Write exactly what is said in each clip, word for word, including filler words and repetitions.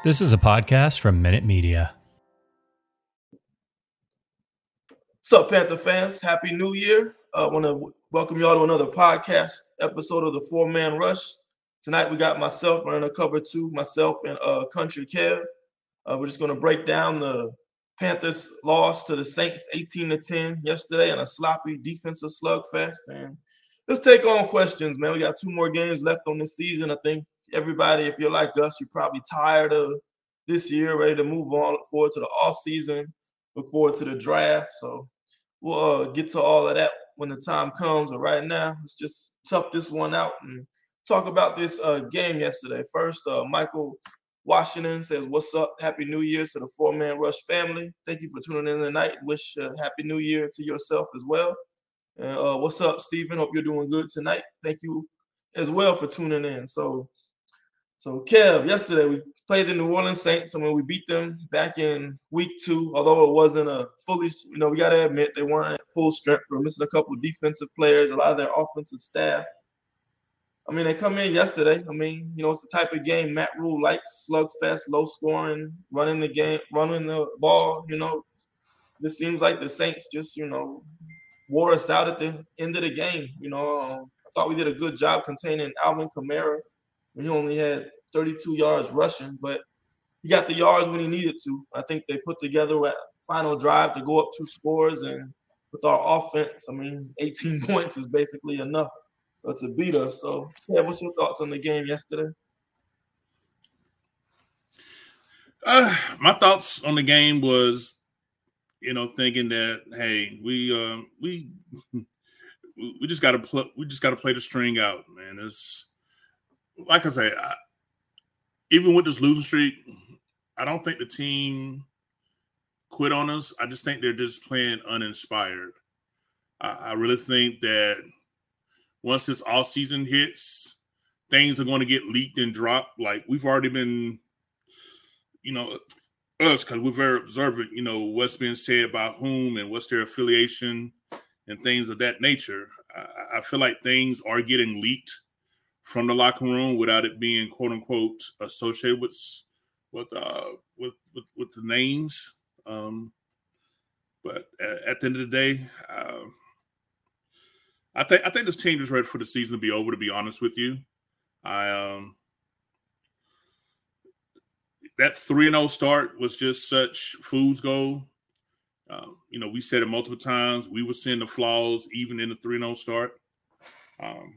This is a podcast from Minute Media. What's up, Panther fans? Happy New Year. I uh, want to w- welcome you all to another podcast episode of the Four Man Rush. Tonight we got myself running a cover two, myself and uh, Country Kev. Uh, we're just going to break down the Panthers' loss to the Saints eighteen to ten yesterday in a sloppy defensive slugfest. And let's take on questions, man. We got two more games left on this season. I think everybody, if you're like us, you're probably tired of this year, ready to move on, look forward to the offseason, look forward to the draft. So we'll uh, get to all of that when the time comes. But right now, let's just tough this one out and talk about this uh, game yesterday. First, uh, Michael Washington says, "What's up? Happy New Year to the Four Man Rush family. Thank you for tuning in tonight. Wish uh, Happy New Year to yourself as well. And uh, what's up, Stephen? Hope you're doing good tonight. Thank you as well for tuning in." So, so Kev, yesterday we played the New Orleans Saints. I mean, we beat them back in week two, although it wasn't a fully, you know, we got to admit they weren't at full strength. They were missing a couple of defensive players, a lot of their offensive staff. I mean, they come in yesterday. I mean, you know, it's the type of game Matt Rule likes: slugfest, low scoring, running the game, running the ball. You know, this seems like the Saints just, you know, wore us out at the end of the game. You know, um, I thought we did a good job containing Alvin Kamara. He only had thirty-two yards rushing, but he got the yards when he needed to. I think they put together a final drive to go up two scores, and with our offense, I mean, eighteen points is basically enough to beat us. So, yeah, what's your thoughts on the game yesterday? Uh, my thoughts on the game was, you know, thinking that, hey, we uh, we we just got to play. We just got to play the string out, man. It's like I say, I, even with this losing streak, I don't think the team quit on us. I just think they're just playing uninspired. I, I really think that once this off season hits, things are going to get leaked and dropped. Like we've already been, you know, us, because we're very observant, you know, what's being said about whom and what's their affiliation and things of that nature. I, I feel like things are getting leaked from the locker room without it being quote unquote associated with with uh, with, with with the names. Um, but at, at the end of the day, uh, I think I think this team is ready for the season to be over. To be honest with you, I um, that three and zero start was just such fool's gold. Uh, you know, we said it multiple times. We were seeing the flaws even in the three and zero start. Um,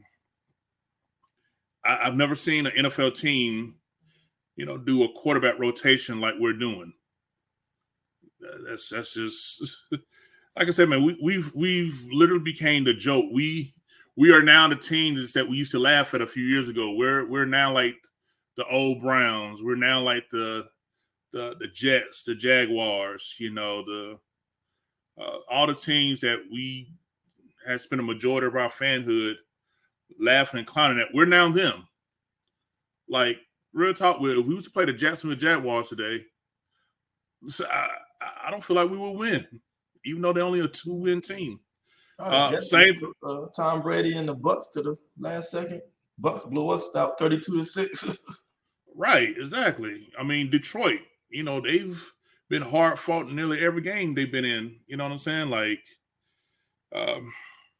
I, I've never seen an N F L team, you know, do a quarterback rotation like we're doing. That's that's just like I said, man. We, we've we've literally became the joke. We we are now the team that we used to laugh at a few years ago. We're we're now like the old Browns. We're now like the the the Jets, the Jaguars. You know, the uh, all the teams that we had spent a majority of our fanhood laughing and clowning at. We're now them. Like real talk, if we was to play the Jacksonville Jaguars today, so I, I don't feel like we will win, even though they're only a two-win team. Oh, uh, same, took, uh, Tom Brady and the Bucs to the last second. Bucs blew us out thirty-two to six. Right, exactly. I mean, Detroit, you know, they've been hard fought in nearly every game they've been in. You know what I'm saying? Like, um,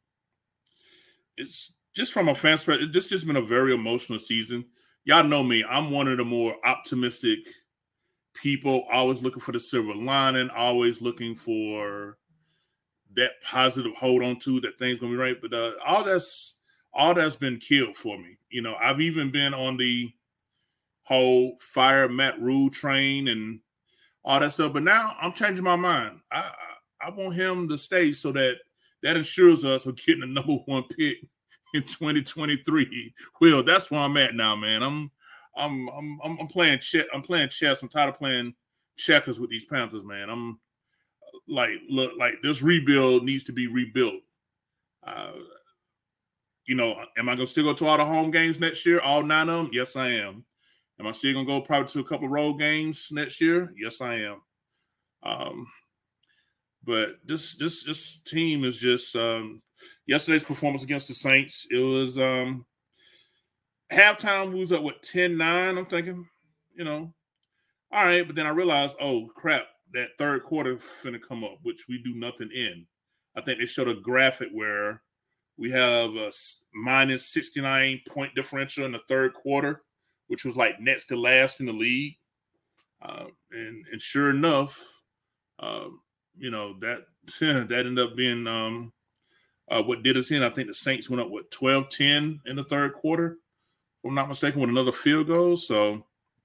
it's just from a fan perspective, it's just, just been a very emotional season. Y'all know me. I'm one of the more optimistic people, always looking for the silver lining, always looking for that positive hold on to that thing's gonna be right. But uh, all that's all that's been killed for me. You know, I've even been on the whole fire Matt Rule train and all that stuff. But now I'm changing my mind. I I, I want him to stay so that that ensures us of getting the number one pick in twenty twenty-three. Well, that's where I'm at now, man. I'm I'm I'm I'm playing chess. I'm playing chess. I'm tired of playing checkers with these Panthers, man. I'm like, look, like this rebuild needs to be rebuilt. Uh, you know, am I gonna still go to all the home games next year? All nine of them? Yes, I am. Am I still gonna go probably to a couple of road games next year? Yes, I am. Um, but this this this team is just um, yesterday's performance against the Saints. It was um, halftime. We was up with ten nine. I'm thinking, you know, all right, but then I realized, oh crap, that third quarter finna come up, which we do nothing in. I think they showed a graphic where we have a minus sixty-nine point differential in the third quarter, which was like next to last in the league. Uh, and, and sure enough, uh, you know, that that ended up being um, uh, what did us in. I think the Saints went up, what, twelve ten in the third quarter, if I'm not mistaken, with another field goal. So,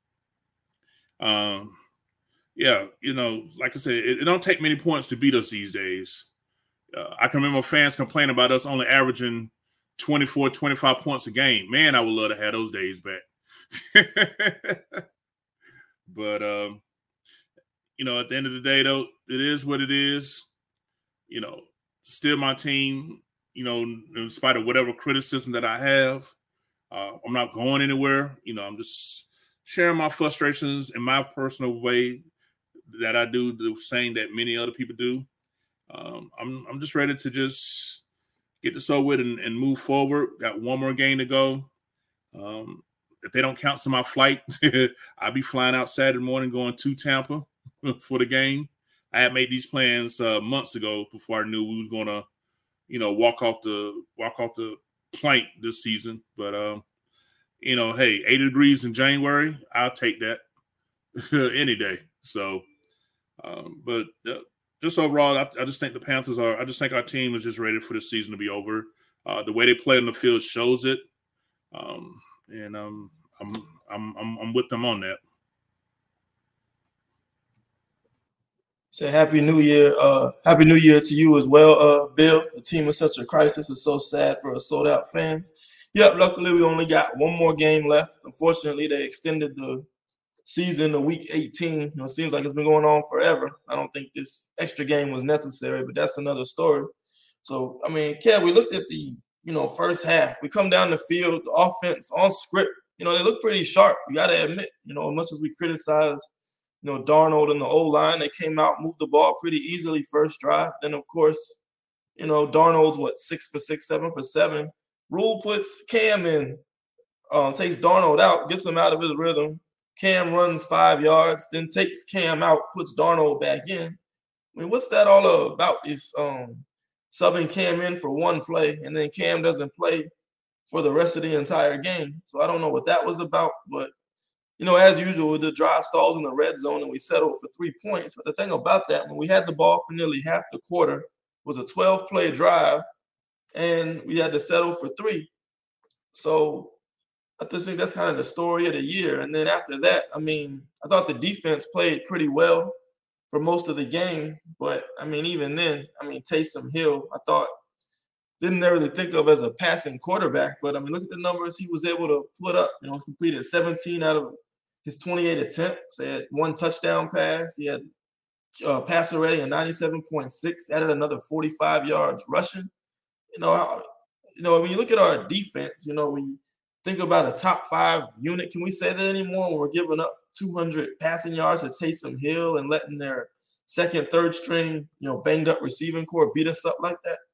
um, yeah, you know, like I said, it, it don't take many points to beat us these days. Uh, I can remember fans complaining about us only averaging twenty-four, twenty-five points a game. Man, I would love to have those days back. But, um, you know, at the end of the day, though, it is what it is. You know, still my team, you know, in spite of whatever criticism that I have. Uh, I'm not going anywhere. You know, I'm just sharing my frustrations in my personal way that I do, the same that many other people do. Um, I'm I'm just ready to just get this over with and, and move forward. Got one more game to go. Um, if they don't cancel my flight, I'll be flying out Saturday morning going to Tampa for the game. I had made these plans uh, months ago before I knew we was going to, you know, walk off the walk off the plank this season. But um, you know, hey, eighty degrees in January, I'll take that any day. So, um, but. Uh, Just overall, I, I just think the Panthers are. I just think our team is just ready for the season to be over. Uh, the way they play on the field shows it, um, and um, I'm I'm I'm I'm with them on that. Say happy New Year, uh, happy New Year to you as well, uh, Bill. The team is such a crisis. It's so sad for us sold out fans. Yep, luckily we only got one more game left. Unfortunately, they extended the season to week eighteen. You know, it seems like it's been going on forever. I don't think this extra game was necessary, but that's another story. So, I mean, Kev, we looked at the, you know, first half. We come down the field, the offense on script. You know, they look pretty sharp. You got to admit, you know, as much as we criticize, you know, Darnold and the O-line, they came out, moved the ball pretty easily first drive. Then, of course, you know, Darnold's, what, six for six, seven for seven. Rule puts Cam in, uh, takes Darnold out, gets him out of his rhythm. Cam runs five yards, then takes Cam out, puts Darnold back in. I mean, what's that all about? Is um, subbing Cam in for one play, and then Cam doesn't play for the rest of the entire game. So I don't know what that was about. But, you know, as usual, the drive stalls in the red zone, and we settled for three points. But the thing about that, when we had the ball for nearly half the quarter, it was a twelve-play drive, and we had to settle for three. So I just think that's kind of the story of the year. And then after that, I mean, I thought the defense played pretty well for most of the game. But, I mean, even then, I mean, Taysom Hill, I thought, didn't really think of as a passing quarterback. But, I mean, look at the numbers he was able to put up. You know, completed seventeen out of his twenty-eight attempts. He had one touchdown pass. He had uh, passer rating of ninety-seven point six, added another forty-five yards rushing. You know, I, you know, when you look at our defense, you know, we think about a top five unit. Can we say that anymore when we're giving up two hundred passing yards to Taysom Hill and letting their second, third string, you know, banged up receiving core beat us up like that?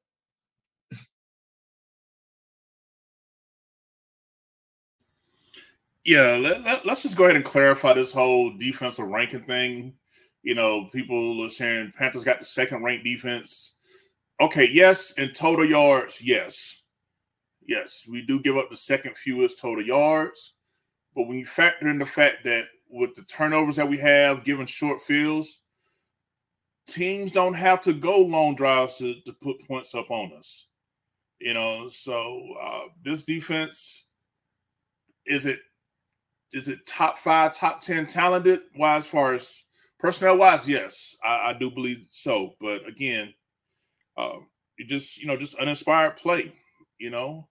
Yeah, let, let, let's just go ahead and clarify this whole defensive ranking thing. You know, people are saying Panthers got the second ranked defense. Okay, yes, in total yards, yes. Yes, we do give up the second fewest total yards. But when you factor in the fact that with the turnovers that we have, given short fields, teams don't have to go long drives to, to put points up on us. You know, so uh, this defense, is it is it top five, top ten talented? Why, as far as personnel wise, yes, I, I do believe so. But again, uh, it just you know just uninspired play. You know,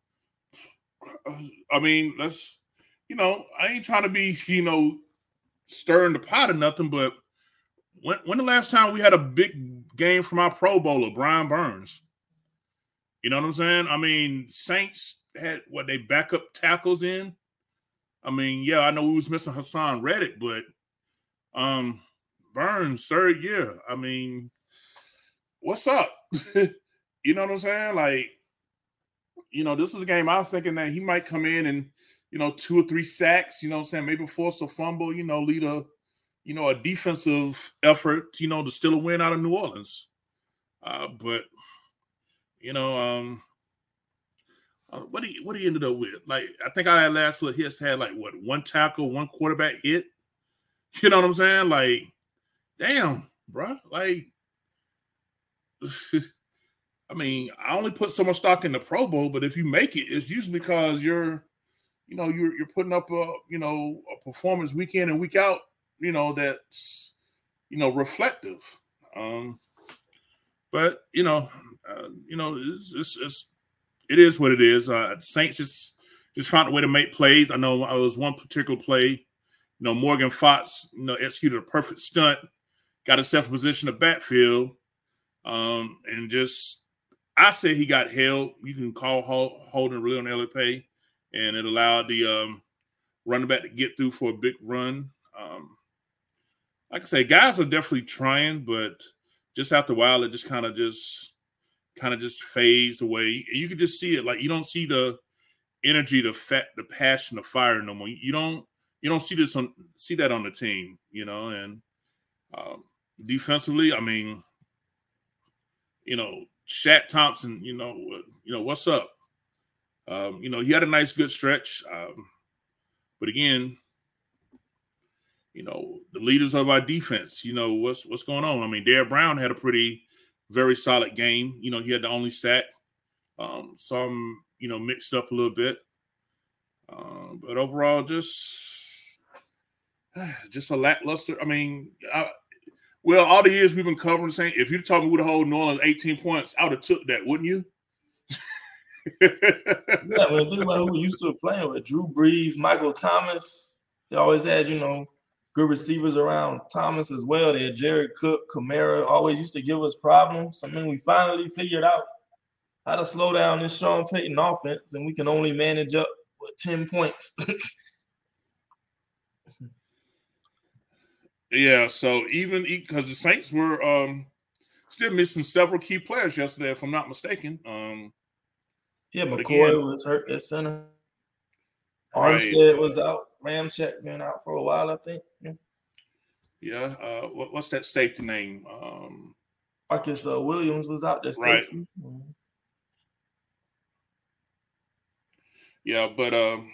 I mean, let's you know I ain't trying to be you know stirring the pot or nothing, but when when the last time we had a big game from our Pro Bowler, Brian Burns? You know what I'm saying? I mean, Saints had what they backup tackles in. I mean, yeah, I know we was missing Hassan Reddick, but um, Burns, third year. I mean, what's up? You know what I'm saying? Like, you know, this was a game I was thinking that he might come in and, you know, two or three sacks, you know what I'm saying? Maybe force a fumble, you know, lead a, you know, a defensive effort, you know, to steal a win out of New Orleans. Uh, but, you know, um, uh, what he what he ended up with, like, I think I had last little hits had like what one tackle, one quarterback hit. You know what I'm saying? Like, damn, bro. Like, I mean, I only put so much stock in the Pro Bowl, but if you make it, it's usually because you're, you know, you're you're putting up a, you know, a performance week in and week out, you know, that's, you know, reflective. Um, but you know, uh, you know, it's, it's, it's it is what it is. Uh, Saints just just found a way to make plays. I know I was one particular play. You know, Morgan Fox, you know, executed a perfect stunt, got himself in position of backfield, um, and just I say he got held. You can call holding really on L A P, and it allowed the um, running back to get through for a big run. Um, like I say, guys are definitely trying, but just after a while, it just kind of just kind of just fades away. You can just see it. Like, you don't see the energy, the fat, the passion, the fire no more. You don't you don't see this on see that on the team, you know. And um, defensively, I mean, you know, Shaq Thompson, you know, you know what's up. Um, you know, he had a nice, good stretch, um, but again, you know, the leaders of our defense, you know, what's what's going on. I mean, Derrick Brown had a pretty, very solid game. You know, he had the only sack. Um, some, you know, mixed up a little bit. Uh, but overall, just, just a lackluster. I mean, I, well, all the years we've been covering the same, if you told me we'd hold New Orleans eighteen points, I would have took that, wouldn't you? Yeah, when think about who we used to playing with, Drew Brees, Michael Thomas. They always had, you know, good receivers around Thomas as well. They had Jared Cook, Kamara, always used to give us problems. I mean, we finally figured out how to slow down this Sean Payton offense, and we can only manage up with ten points. Yeah, so even because the Saints were um, still missing several key players yesterday, if I'm not mistaken. Um, yeah, McCoy again, was hurt at center. Armstead right. was out. Ramczyk been out for a while, I think. Yeah. Yeah. Uh, what, what's that safety name? Um, Marcus uh, Williams was out there. Right. Safety. Mm-hmm. Yeah, but um,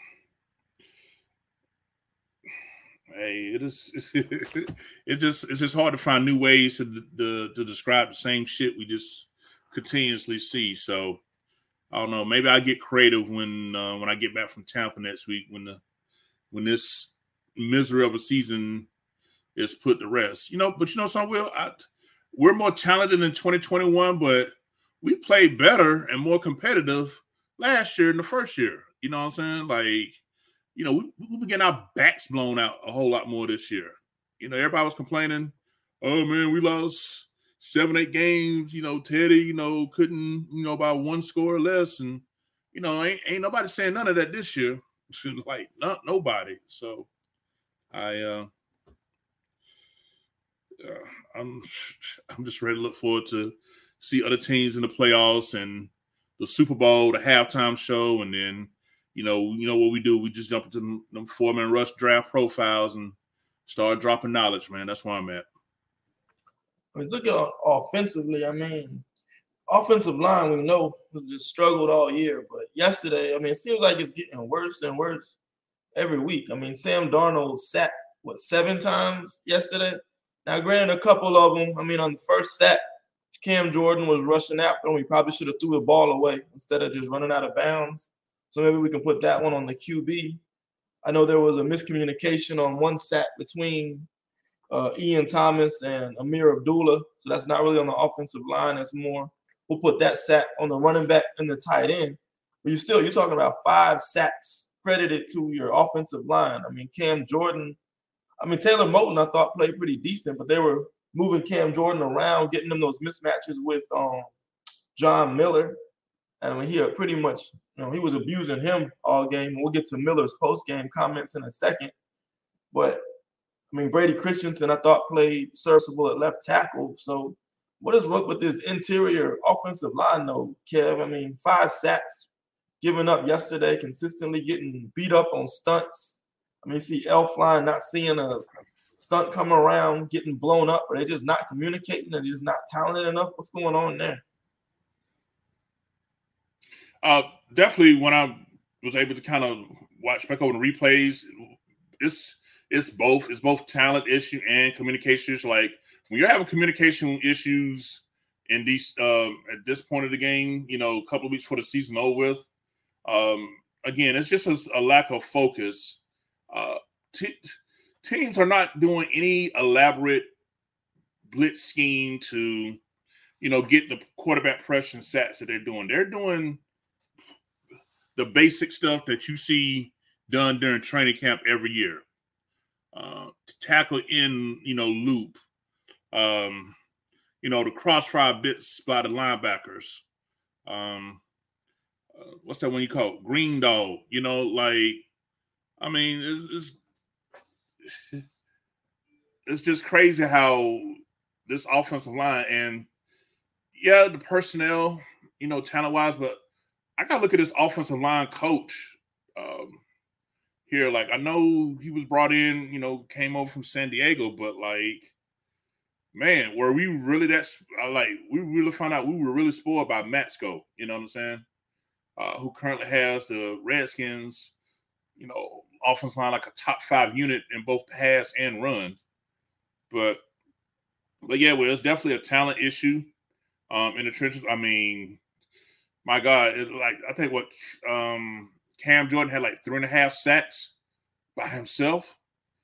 hey, it is. It just it's just hard to find new ways to, to to describe the same shit we just continuously see. So I don't know. Maybe I get creative when uh, when I get back from Tampa next week when the when this misery of a season is put to rest. You know, but you know something, Will? I, we're more talented in twenty twenty-one, but we played better and more competitive last year in the first year. You know what I'm saying? Like, you know, we, we've been getting our backs blown out a whole lot more this year. You know, everybody was complaining, oh, man, we lost seven, eight games. You know, Teddy, you know, couldn't, you know, by one score or less. And, you know, ain't, ain't nobody saying none of that this year. Like, not nobody. So, I, uh, uh, I'm, I'm just ready to look forward to see other teams in the playoffs and the Super Bowl, the halftime show, and then, you know, you know what we do? We just jump into them, them four-man rush draft profiles and start dropping knowledge, man. That's where I'm at. I mean, look at offensively. I mean, offensive line, we know, has just struggled all year. But yesterday, I mean, it seems like it's getting worse and worse every week. I mean, Sam Darnold sacked, what, seven times yesterday? Now, granted, a couple of them, I mean, on the first sack, Cam Jordan was rushing after him. We probably should have threw the ball away instead of just running out of bounds. So maybe we can put that one on the Q B. I know there was a miscommunication on one sack between uh, Ian Thomas and Amir Abdullah. So that's not really on the offensive line. That's more, we'll put that sack on the running back and the tight end. But you still, you're talking about five sacks credited to your offensive line. I mean, Cam Jordan, I mean, Taylor Moton, I thought played pretty decent, but they were moving Cam Jordan around, getting them those mismatches with um, John Miller. And I mean, he had pretty much, you know, he was abusing him all game. We'll get to Miller's post-game comments in a second. But, I mean, Brady Christensen, I thought, played serviceable at left tackle. So what is wrong with this interior offensive line, though, Kev? I mean, five sacks given up yesterday, consistently getting beat up on stunts. I mean, you see Elflein not seeing a stunt come around, getting blown up, or they're just not communicating, or they're just not talented enough? What's going on there? Uh, definitely when I was able to kind of watch back over the replays, it's it's both it's both talent issue and communication issue. Like when you're having communication issues in these um, at this point of the game, you know, a couple of weeks before the season over with, um, again, it's just a, a lack of focus. Uh, t- teams are not doing any elaborate blitz scheme to, you know, get the quarterback pressure and sacks that they're doing. They're doing the basic stuff that you see done during training camp every year. Uh, to tackle in, you know, loop. Um, you know, the crossfire bits by the linebackers. Um, uh, what's that one you call it? Green dog. You know, like, I mean, it's, it's, it's just crazy how this offensive line and, yeah, the personnel, you know, talent-wise, but I got to look at this offensive line coach um, here. Like, I know he was brought in, you know, came over from San Diego, but, like, man, were we really that – like, we really found out we were really spoiled by Matsko, you know what I'm saying, uh, who currently has the Redskins, you know, offensive line like a top five unit in both pass and run. But, but yeah, well, it's definitely a talent issue um, in the trenches. I mean – my God, it, like I think what um, Cam Jordan had like three and a half sacks by himself.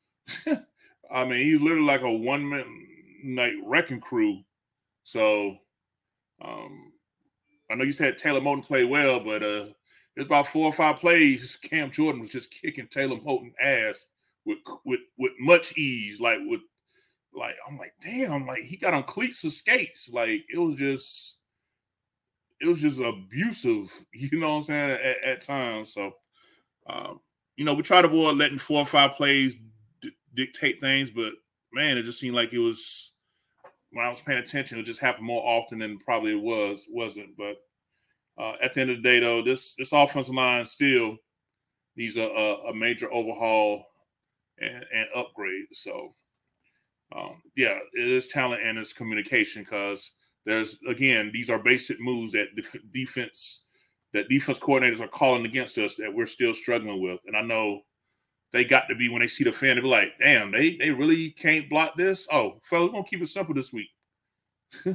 I mean, he's literally like a one-man like wrecking crew. So um, I know you said Taylor Moton played well, but uh, it's about four or five plays. Cam Jordan was just kicking Taylor Moton ass with with with much ease. Like with like I'm like, damn, like he got on cleats of skates. Like it was just. It was just abusive, you know what I'm saying, at, at times. So, um, you know, we try to avoid letting four or five plays d- dictate things, but, man, it just seemed like it was, when I was paying attention, it just happened more often than probably it was, wasn't. But uh, at the end of the day, though, this this offensive line still needs a, a, a major overhaul and, and upgrade. So, um, yeah, it is talent and it's communication because – there's, again, these are basic moves that def- defense that defense coordinators are calling against us that we're still struggling with. And I know they got to be, when they see the fan, they be like, damn, they they really can't block this? Oh, fellas, we're going to keep it simple this week. Yeah,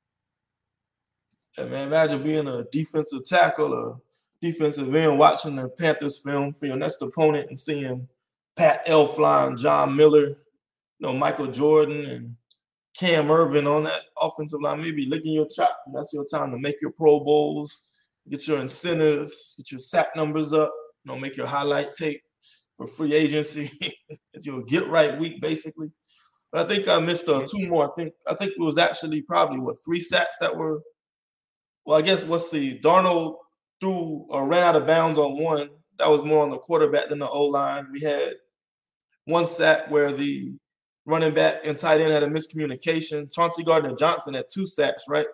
man, imagine being a defensive tackle or defensive end watching the Panthers film for your next opponent and seeing Pat Elflein, John Miller, you know, Michael Jordan, and Cam Irvin on that offensive line, maybe licking your chop. That's your time to make your Pro Bowls, get your incentives, get your sack numbers up, you know, make your highlight tape for free agency. It's your get right week, basically. But I think I missed uh, two more. I think I think it was actually probably what three sacks that were. Well, I guess let's see. Darnold threw or ran out of bounds on one. That was more on the quarterback than the O line. We had one sack where the running back and tight end had a miscommunication. Chauncey Gardner-Johnson had two sacks, right?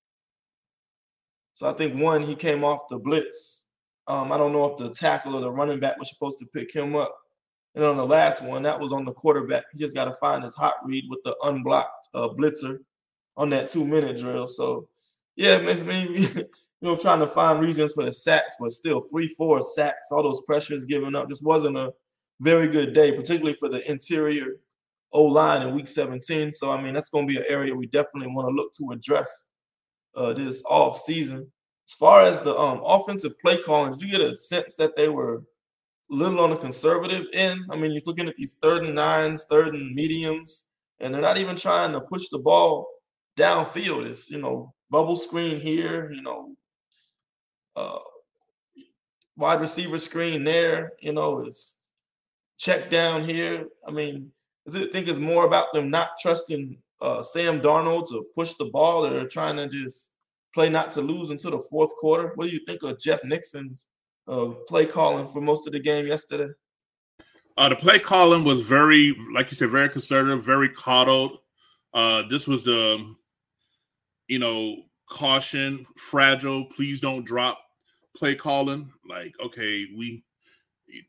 So I think one, he came off the blitz. Um, I don't know if the tackle or the running back was supposed to pick him up. And on the last one, that was on the quarterback. He just got to find his hot read with the unblocked uh, blitzer on that two-minute drill. So, yeah, maybe, you know, trying to find reasons for the sacks, but still three, four sacks, all those pressures given up. Just wasn't a very good day, particularly for the interior O-line in week seventeen. So, I mean, that's going to be an area we definitely want to look to address uh, this off season. As far as the um, offensive play calling, did you get a sense that they were a little on the conservative end? I mean, you're looking at these third and nines, third and mediums, and they're not even trying to push the ball downfield. It's, you know, bubble screen here, you know, uh, wide receiver screen there, you know, it's check down here. I mean, does it think it's more about them not trusting uh, Sam Darnold to push the ball, or they're trying to just play not to lose until the fourth quarter? What do you think of Jeff Nixon's uh, play calling for most of the game yesterday? Uh, the play calling was very, like you said, very conservative, very coddled. Uh, this was the, you know, caution, fragile, please don't drop play calling. Like, okay, we,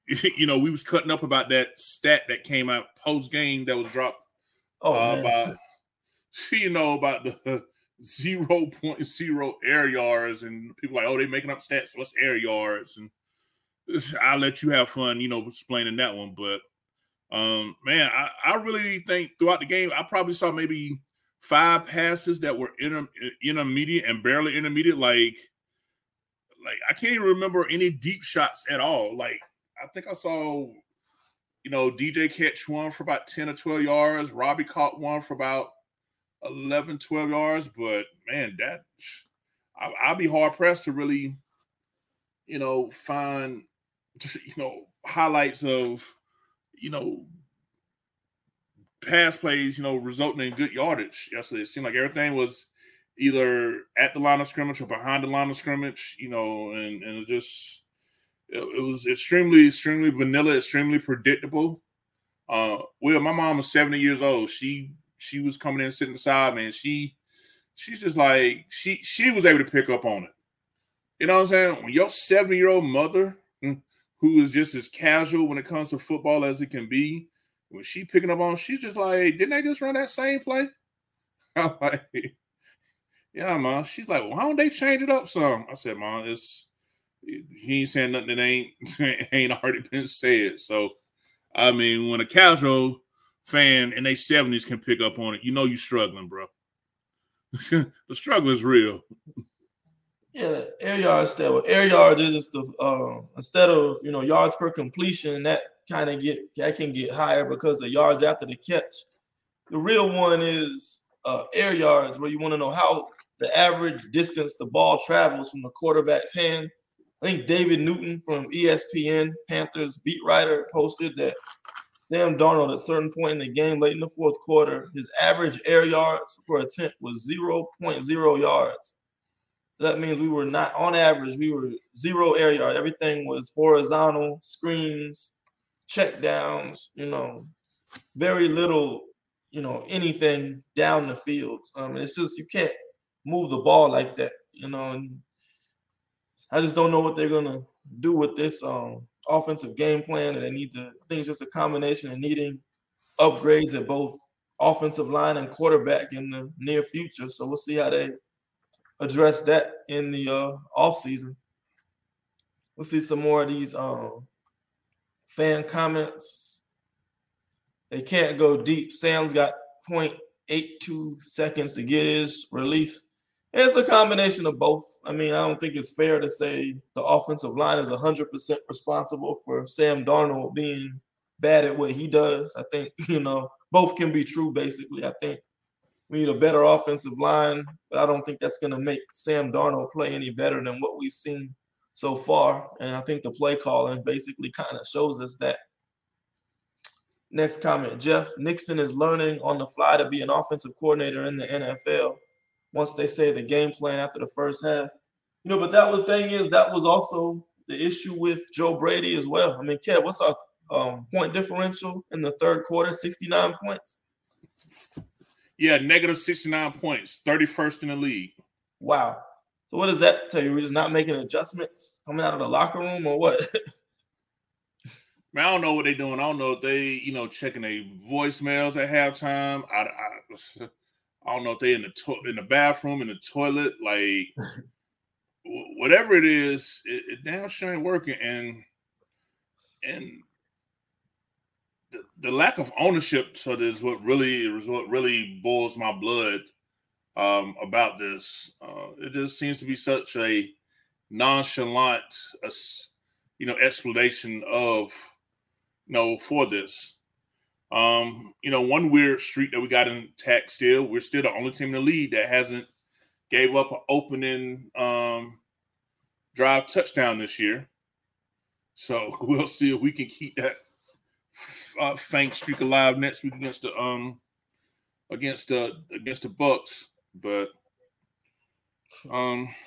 you know, we was cutting up about that stat that came out post game that was dropped. Oh, uh, man. about you know about the zero point zero air yards, and people like, oh, they making up stats. What's air yards? And I'll let you have fun, you know, explaining that one. But um, man, I, I really think throughout the game, I probably saw maybe five passes that were inter, intermediate and barely intermediate. Like, like I can't even remember any deep shots at all. Like, I think I saw, you know, D J catch one for about ten or twelve yards. Robbie caught one for about eleven, twelve yards. But man, that I, I'd be hard pressed to really, you know, find, you know, highlights of, you know, pass plays, you know, resulting in good yardage yesterday. It seemed like everything was either at the line of scrimmage or behind the line of scrimmage, you know, and, and it just, it, it was extremely, extremely vanilla, extremely predictable. Uh, well, my mom was seventy years old. She, she was coming in, sitting beside me, and she, she's just like, she, she was able to pick up on it. You know what I'm saying? When your seventy-year-old mother, who is just as casual when it comes to football as it can be, when she picking up on, she's just like, didn't they just run that same play? I'm like, yeah, Mom. She's like, well, why don't they change it up some? I said, Mom, it's he ain't saying nothing that ain't ain't already been said. So, I mean, when a casual fan in their seventies can pick up on it, you know you're struggling, bro. The struggle is real. Yeah, air yards that air yards is just the uh, instead of you know yards per completion, that kind of get that can get higher because of yards after the catch. The real one is uh, air yards, where you want to know how the average distance the ball travels from the quarterback's hand. I think David Newton from E S P N Panthers beat writer posted that Sam Darnold at a certain point in the game, late in the fourth quarter, his average air yards per attempt was zero point zero yards. That means we were not, on average, we were zero air yard. Everything was horizontal, screens, check downs, you know, very little, you know, anything down the field. Um, it's just, you can't move the ball like that, you know, and I just don't know what they're going to do with this um, offensive game plan. And they need to, I think it's just a combination of needing upgrades at both offensive line and quarterback in the near future. So we'll see how they address that in the uh, offseason. We'll see some more of these um, fan comments. They can't go deep. Sam's got zero point eight two seconds to get his release. It's a combination of both. I mean, I don't think it's fair to say the offensive line is one hundred percent responsible for Sam Darnold being bad at what he does. I think, you know, both can be true, basically. I think we need a better offensive line, but I don't think that's going to make Sam Darnold play any better than what we've seen so far. And I think the play calling basically kind of shows us that. Next comment, Jeff Nixon is learning on the fly to be an offensive coordinator in the N F L once they say the game plan after the first half. You know, but that was the thing is that was also the issue with Joe Brady as well. I mean, Kev, what's our um, point differential in the third quarter? sixty-nine points? Yeah, negative sixty-nine points, thirty-first in the league. Wow. So what does that tell you? We're just not making adjustments coming out of the locker room or what? Man, I don't know what they're doing. I don't know if they, you know, checking their voicemails at halftime. I, I, I don't know if they in the to- in the bathroom, in the toilet, like whatever it is, it, it damn sure ain't working. And and the, the lack of ownership to this is what really is what really boils my blood um, about this. Uh, it just seems to be such a nonchalant, uh, you know, explanation of. No, for this. Um, you know, one weird streak that we got intact still, we're still the only team in the league that hasn't gave up an opening um, drive touchdown this year. So we'll see if we can keep that uh, faint streak alive next week against the um against the against the Bucks. But um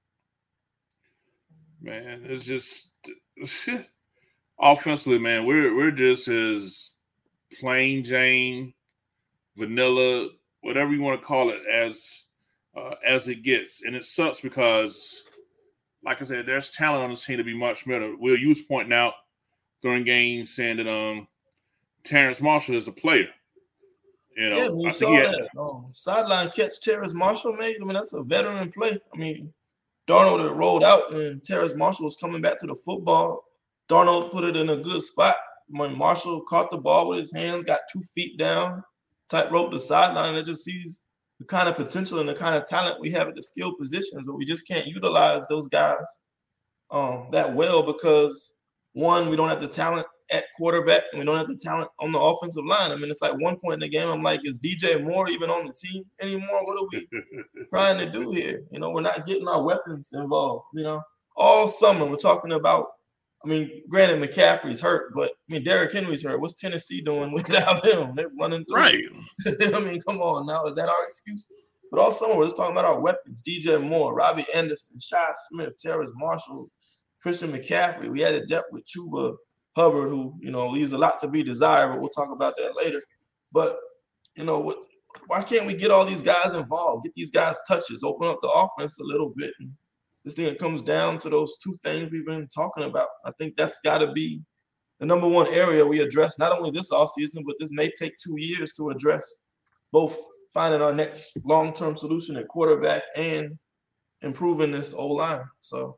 man, it's just offensively, man, we're we're just as plain Jane, vanilla, whatever you want to call it, as uh, as it gets, and it sucks because, like I said, there's talent on this team to be much better. Will, you was pointing out during games saying that um Terrence Marshall is a player. You know, yeah, we I saw think had, that um, sideline catch Terrence Marshall made. I mean, that's a veteran play. I mean, Darnold had rolled out and Terrence Marshall was coming back to the football. Darnold put it in a good spot. When Marshall caught the ball with his hands, got two feet down, tightrope the sideline, it just sees the kind of potential and the kind of talent we have at the skill positions, but we just can't utilize those guys um, that well because, one, we don't have the talent at quarterback and we don't have the talent on the offensive line. I mean, it's like one point in the game, I'm like, is D J Moore even on the team anymore? What are we trying to do here? You know, we're not getting our weapons involved, you know. All summer, we're talking about, I mean, granted, McCaffrey's hurt, but I mean, Derrick Henry's hurt. What's Tennessee doing without him? They're running through. Right. I mean, come on now. Is that our excuse? But all summer, we're just talking about our weapons. D J Moore, Robbie Anderson, Shi Smith, Terrence Marshall, Christian McCaffrey. We had a depth with Chuba Hubbard, who, you know, leaves a lot to be desired, but we'll talk about that later. But, you know, what? Why can't we get all these guys involved? Get these guys touches, open up the offense a little bit. And this thing comes down to those two things we've been talking about. I think that's got to be the number one area we address, not only this offseason, but this may take two years to address both finding our next long-term solution at quarterback and improving this O-line. So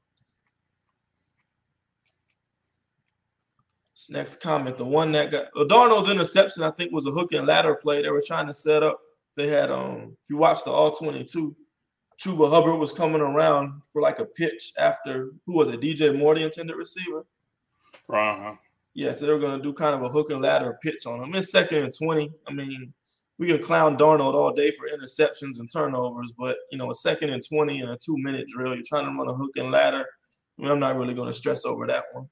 this next comment, the one that got well, Darnold's interception, I think, was a hook and ladder play they were trying to set up. They had, um, if you watch the all twenty-two, Chuba Hubbard was coming around for like a pitch after, who was it, D J Moore, the intended receiver? Uh-huh. Yeah, so they were going to do kind of a hook and ladder pitch on him. It's second and twenty. I mean, we can clown Darnold all day for interceptions and turnovers, but, you know, a second and twenty and a two-minute drill, you're trying to run a hook and ladder. I mean, I'm not really going to stress over that one.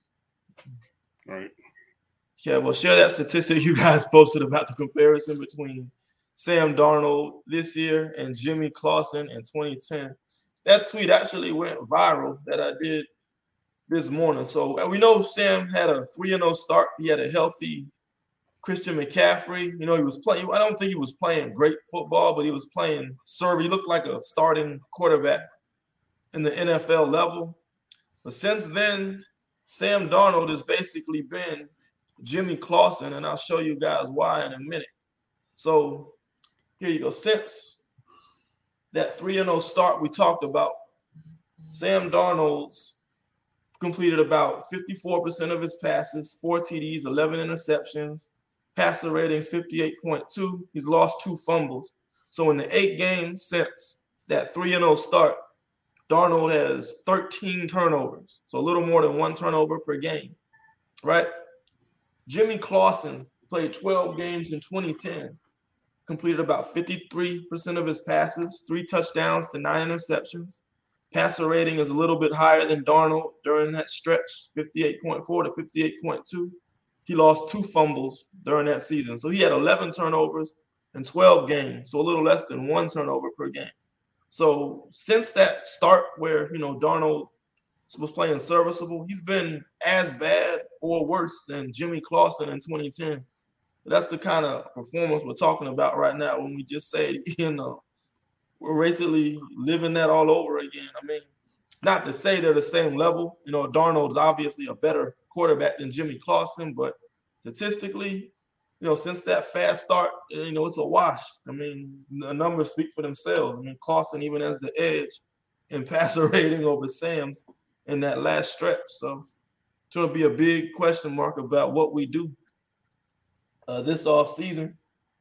All right. Yeah, well, share that statistic you guys posted about the comparison between Sam Darnold this year and Jimmy Clausen in twenty ten. That tweet actually went viral that I did this morning. So we know Sam had a three and oh start. He had a healthy Christian McCaffrey. You know, he was playing. I don't think he was playing great football, but he was playing serve. He looked like a starting quarterback in the N F L level. But since then, Sam Darnold has basically been Jimmy Clausen, and I'll show you guys why in a minute. So here you go. Since that three and oh start we talked about, Sam Darnold's completed about fifty-four percent of his passes, four T Ds, eleven interceptions, passer ratings fifty-eight point two. He's lost two fumbles. So in the eight games since that three and oh start, Darnold has thirteen turnovers, so a little more than one turnover per game, right? Jimmy Clausen played twelve games in twenty ten, completed about fifty-three percent of his passes, three touchdowns to nine interceptions. Passer rating is a little bit higher than Darnold during that stretch, fifty-eight point four to fifty-eight point two. He lost two fumbles during that season. So he had eleven turnovers in twelve games, so a little less than one turnover per game. So since that start where, you know, Darnold was playing serviceable, he's been as bad or worse than Jimmy Clausen in twenty ten. That's the kind of performance we're talking about right now when we just say, you know, we're basically living that all over again. I mean, not to say they're the same level. You know, Darnold's obviously a better quarterback than Jimmy Clausen, but statistically, you know, since that fast start, you know, it's a wash. I mean, the numbers speak for themselves. I mean, Clausen even has the edge in passer rating over Sam's in that last stretch. So it's going to be a big question mark about what we do uh, this offseason.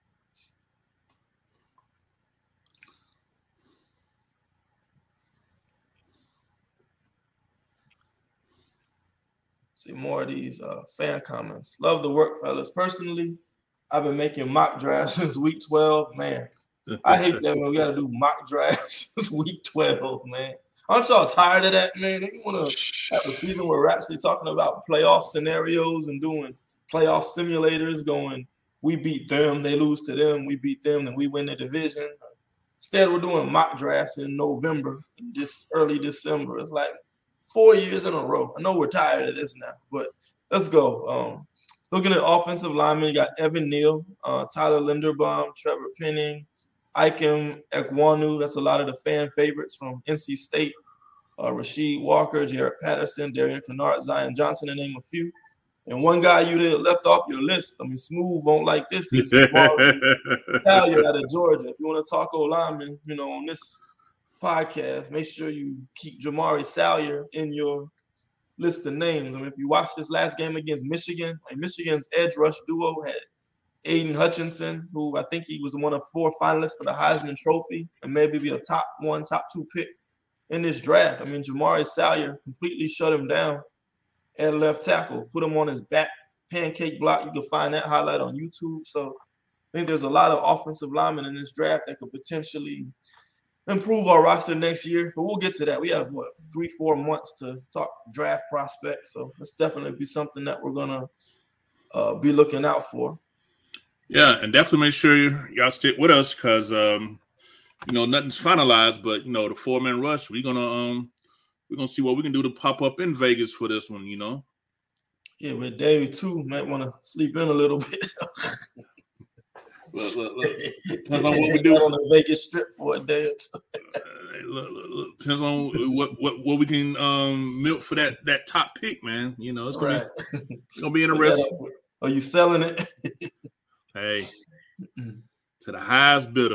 See more of these uh, fan comments. Love the work, fellas. Personally, I've been making mock drafts since week twelve. Man, I hate that when we got to do mock drafts since week twelve, man. Aren't y'all tired of that, man? They want to have a season where we're actually talking about playoff scenarios and doing playoff simulators, going, we beat them, they lose to them, we beat them, and we win the division. Instead, we're doing mock drafts in November, this early December. It's like four years in a row. I know we're tired of this now, but let's go. Um, looking at offensive linemen, you got Evan Neal, uh, Tyler Linderbaum, Trevor Penning, Ikem Ekwonu. That's a lot of the fan favorites from N C State. Uh, Rasheed Walker, Jarrett Patterson, Darian Kennard, Zion Johnson, to name a few. And one guy you did left off your list, I mean, Smooth won't like this, is Jamaree Salyer out of Georgia. If you want to talk O-lineman, you know, on this podcast, make sure you keep Jamaree Salyer in your list of names. I mean, if you watch this last game against Michigan, like Michigan's edge rush duo had Aiden Hutchinson, who I think he was one of four finalists for the Heisman Trophy and maybe be a top one, top two pick in this draft. I mean, Jamaree Salyer completely shut him down at left tackle, put him on his back pancake block. You can find that highlight on YouTube. So I think there's a lot of offensive linemen in this draft that could potentially improve our roster next year. But we'll get to that. We have, what, three, four months to talk draft prospects. So that's definitely be something that we're going to uh, be looking out for. Yeah, and definitely make sure y'all stick with us because, um, you know, nothing's finalized. But, you know, the four-man rush, we're going to um, we're gonna see what we can do to pop up in Vegas for this one, you know. Yeah, with Dave, too, might want to sleep in a little bit. Look, look, look. Depends on what we do on the Vegas Strip for a day or two. uh, look, look, look. Depends on what, what, what we can um, milk for that that top pick, man. You know, it's gonna right. be it's gonna be interesting. Are you selling it? Hey, to the highest bidder.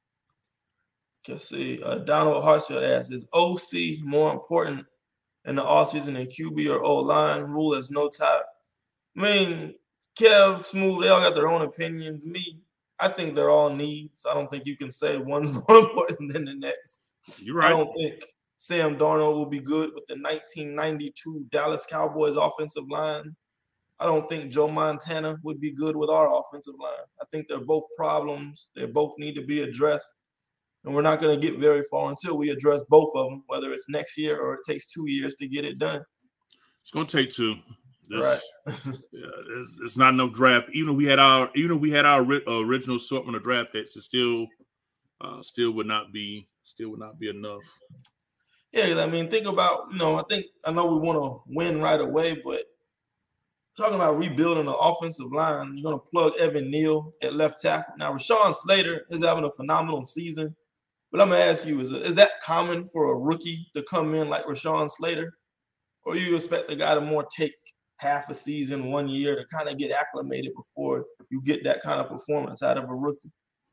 Just see, uh, Donald Hartsfield asks, is O C more important in the offseason than Q B or O-line? Rule has no tie. I mean, Kev, Smooth, they all got their own opinions. Me, I think they're all needs. I don't think you can say one's more important than the next. You're right. I don't think Sam Darnold will be good with the nineteen ninety-two Dallas Cowboys offensive line. I don't think Joe Montana would be good with our offensive line. I think they're both problems. They both need to be addressed. And we're not going to get very far until we address both of them, whether it's next year or it takes two years to get it done. It's going to take two. This, right. yeah, it's, it's not enough draft. Even if we had our, even if we had our uh, original assortment of draft picks, it still, uh, still would not be, still would not be enough. Yeah, I mean, think about, you know, I think I know we want to win right away, but talking about rebuilding the offensive line, you're going to plug Evan Neal at left tackle. Now, Rashawn Slater is having a phenomenal season. But I'm going to ask you, is, is that common for a rookie to come in like Rashawn Slater? Or you expect the guy to more take half a season, one year to kind of get acclimated before you get that kind of performance out of a rookie?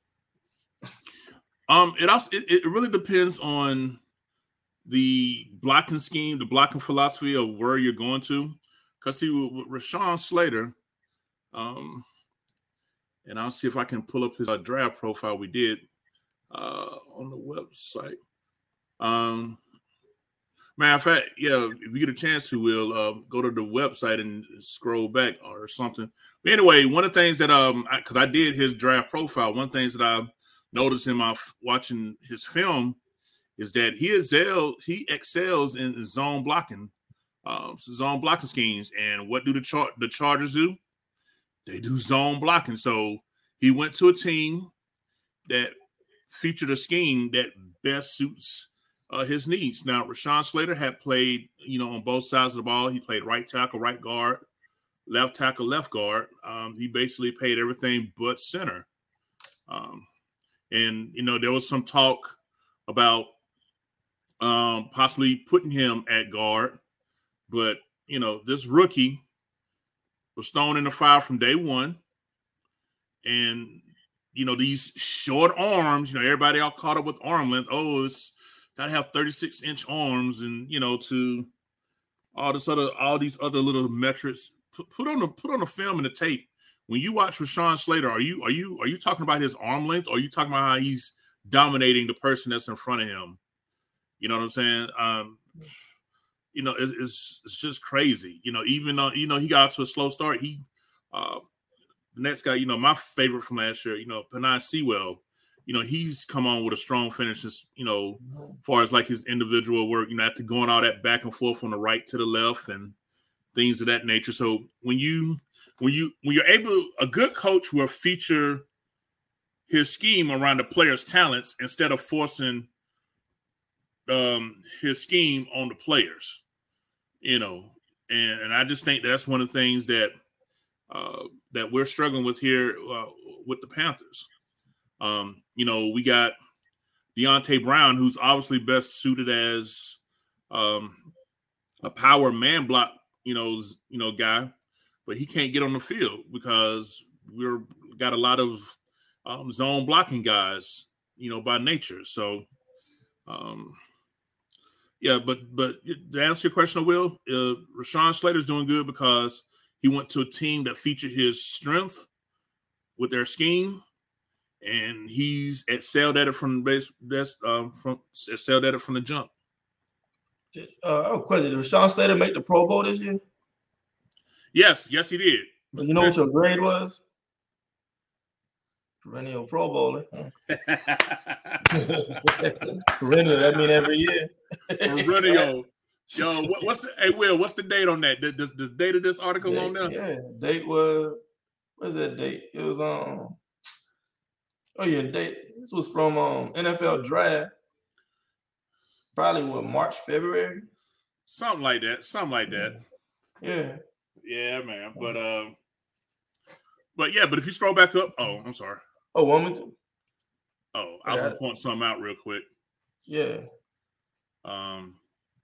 Um, it also it, it really depends on the blocking scheme, the blocking philosophy of where you're going to. Because see, with, with Rashawn Slater, um, and I'll see if I can pull up his uh, draft profile we did. Uh, on the website. Um, matter of fact, yeah, if we get a chance to, we'll uh, go to the website and scroll back or something. But anyway, one of the things that, um, because I, I did his draft profile, one of the things that I noticed in my watching his film is that he excels, he excels in zone blocking, um, zone blocking schemes. And what do the char- the Chargers do? They do zone blocking. So he went to a team that featured a scheme that best suits uh, his needs. Now, Rashawn Slater had played, you know, on both sides of the ball. He played right tackle, right guard, left tackle, left guard. Um, he basically played everything but center. Um, and, you know, there was some talk about um, possibly putting him at guard. But, you know, this rookie was thrown in the fire from day one. And, you know, these short arms, you know, everybody all caught up with arm length. Oh, it's got to have thirty-six inch arms and, you know, to all this other, all these other little metrics. Put, put on the, put on the film and the tape. When you watch Rashawn Slater, are you, are you, are you talking about his arm length or are you talking about how he's dominating the person that's in front of him? You know what I'm saying? Um, you know, it, it's, it's just crazy. You know, even though, you know, he got to a slow start. He, uh, the next guy, you know, my favorite from last year, you know, Penei Sewell, you know, he's come on with a strong finish, just, you know, as far as like his individual work, you know, after going all that back and forth from the right to the left and things of that nature. So when you, when you, when you're able, a good coach will feature his scheme around the player's talents instead of forcing um, his scheme on the players, you know, and, and I just think that's one of the things that, Uh, that we're struggling with here uh, with the Panthers. Um, you know, we got Deontay Brown, who's obviously best suited as um, a power man block, you know, you know, guy. but he can't get on the field because we're got a lot of um, zone blocking guys, you know, by nature. So, um, yeah, but but to answer your question, Will, uh, Rashawn Slater's doing good because he went to a team that featured his strength with their scheme, and he's excelled at it from base. That's um, from excelled at it from the jump. Uh, oh, question: did Rashawn Slater make the Pro Bowl this year? Yes, yes, he did. You know what your grade was? Perennial Pro Bowler. Perennial, that mean every year. Perennial. Yo, what, what's the, hey Will? What's the date on that? The, the, the date of this article date, on there? Yeah, date was what's that date? It was um. Oh yeah, date. This was from um N F L Draft. Probably what March, February. Something like that. Something like that. Yeah. Yeah, man. But um, but yeah, but if you scroll back up, oh, I'm sorry. Oh, want me to? Oh, I was yeah. gonna point something out real quick. Yeah. Um.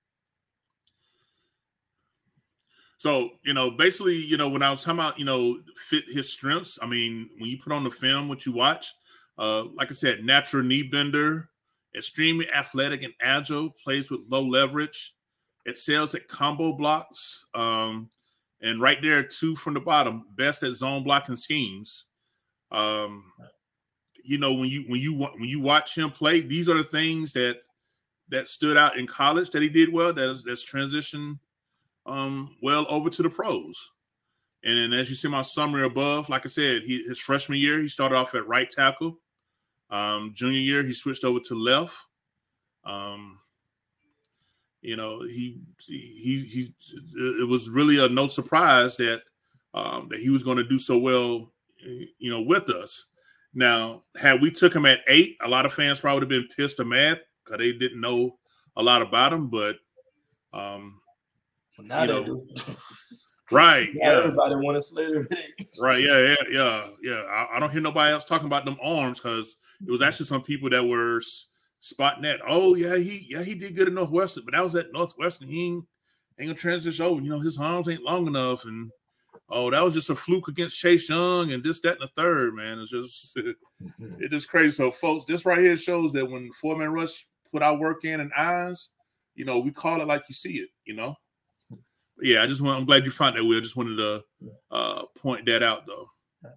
So, you know, basically, you know, when I was talking about, you know, fit his strengths, I mean, when you put on the film, what you watch, uh, like I said, natural knee bender, extremely athletic and agile, plays with low leverage, excels at combo blocks, um, and right there, two from the bottom, best at zone blocking schemes. Um, you know, when you when you when you watch him play, these are the things that that stood out in college that he did well. That's that's transitioned um, well over to the pros. And then, as you see my summary above, like I said, he, his freshman year he started off at right tackle. Um, junior year he switched over to left. Um, you know, he he he. It was really a no surprise that um, that he was going to do so well, you know, with us. Now, had we took him at eight, a lot of fans probably would have been pissed or mad because they didn't know a lot about him. But, um, now you they know, do. Right? Now yeah, everybody want to Slater. right. Yeah, yeah, yeah, yeah. I, I don't hear nobody else talking about them arms because it was actually some people that were spotting that. Oh yeah, he yeah he did good at Northwestern, but that was at Northwestern. He ain't, ain't gonna transition over. You know, his arms ain't long enough, and oh, that was just a fluke against Chase Young and this, that, and the third. Man, it's just it's just crazy. So, folks, this right here shows that when four-man rush put our work in and eyes, you know, we call it like you see it. You know. Yeah, I just want. I'm glad you found that. We just wanted to uh, point that out, though. Let's